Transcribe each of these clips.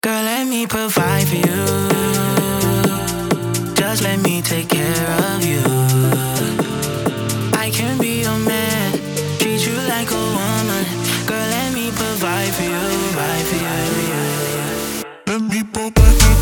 Girl, let me provide for you. Just let me take care of you. I can be your man, treat you like a woman. Girl, let me provide for you, provide for you. Let me provide for you.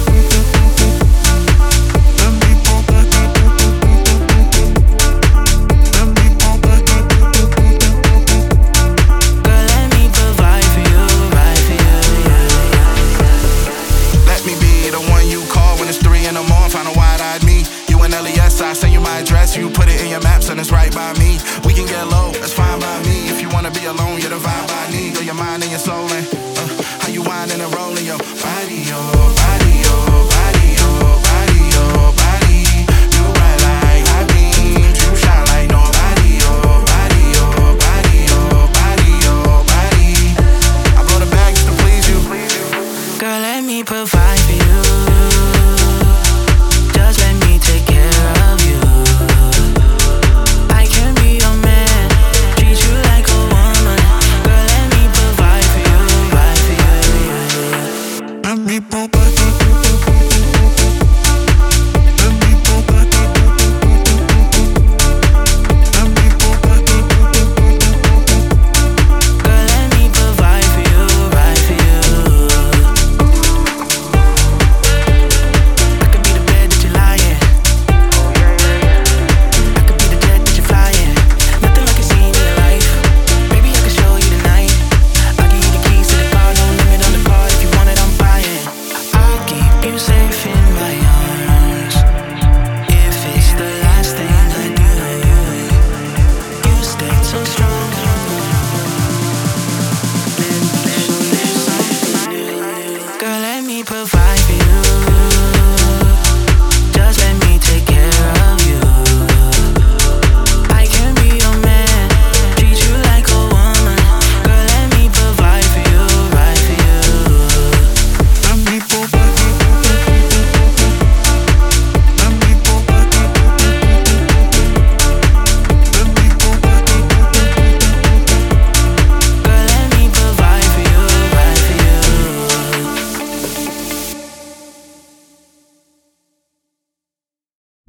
I send you my address, you put it in your maps and it's right by me. We can get low, that's fine by me. If you wanna be alone, you're the vibe I need. Go your mind and your soul and how you whining and rolling your body, your body, your body, your body, your body. You bright like high beams, you shine like nobody. Your body, your body, your body, your body. I blow the bag just to please you. Girl, let me provide for you. Just let me take care of you. I can be your man, treat you like a woman. Girl, let me provide for you, provide for you. Let me provide.